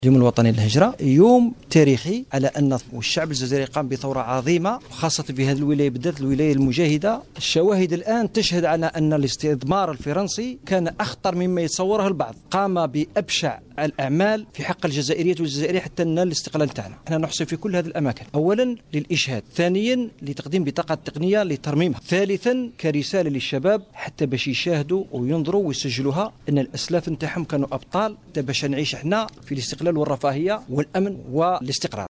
اليوم الوطني للهجرة يوم تاريخي على أن الشعب الجزائري قام بثورة عظيمة، وخاصة في هذه الولاية بالذات الولاية المجاهدة. الشواهد الآن تشهد على أن الاستعمار الفرنسي كان أخطر مما يتصوره البعض، قام بأبشع الأعمال في حق الجزائرية والجزائريين حتى ننال الاستقلال تاعنا. احنا نحصي في كل هذه الأماكن، أولا للإشهاد، ثانيا لتقديم بطاقة تقنية لترميمها، ثالثا كرسالة للشباب حتى باش يشاهدوا وينظروا ويسجلوها أن الأسلاف نتاعهم كانوا أبطال، حتى باش نعيش احنا في الاستقلال والرفاهية والأمن والاستقرار.